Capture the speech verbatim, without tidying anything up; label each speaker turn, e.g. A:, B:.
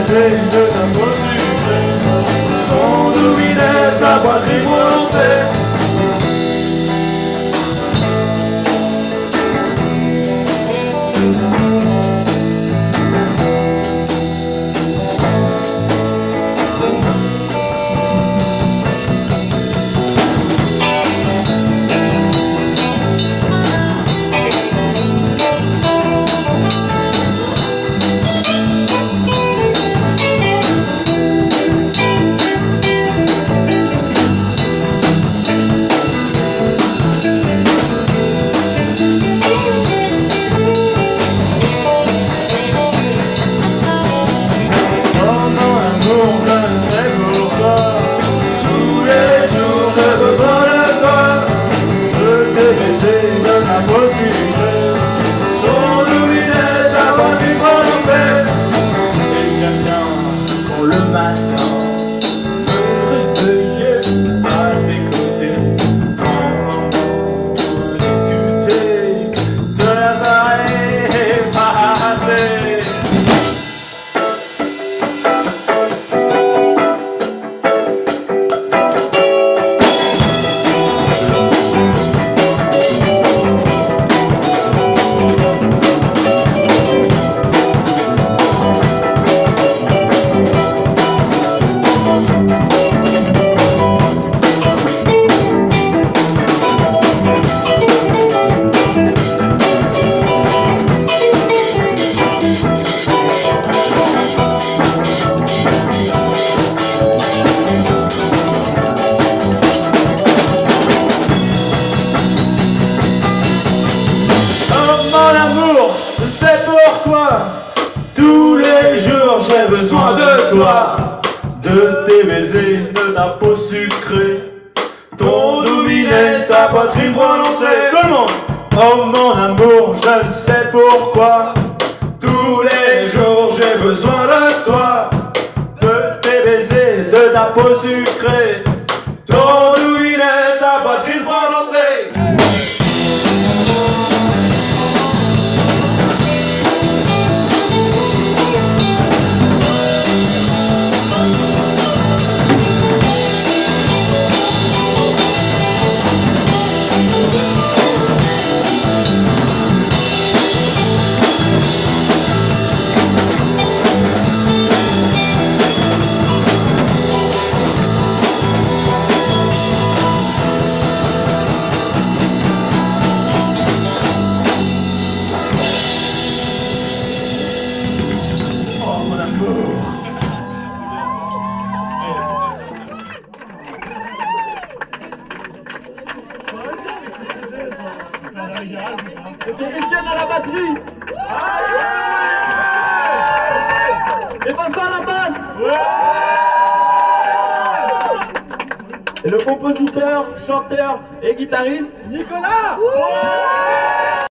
A: baiser de ta peau sucrée, ton dominet, ta poitrine prononcée. Le matin, me réveiller à tes côtés, pour discuter de la soirée passée. C'est pourquoi tous les jours j'ai besoin de toi, de tes baisers, de ta peau sucrée, ton dominet, ta poitrine prononcée. Tout le monde! Oh mon amour, je ne sais pourquoi tous les jours j'ai besoin de toi, de tes baisers, de ta peau sucrée, ton dominet, ta poitrine prononcée.
B: C'était Etienne à la batterie. Et Vincent à la basse. Et le compositeur, chanteur et guitariste, Nicolas.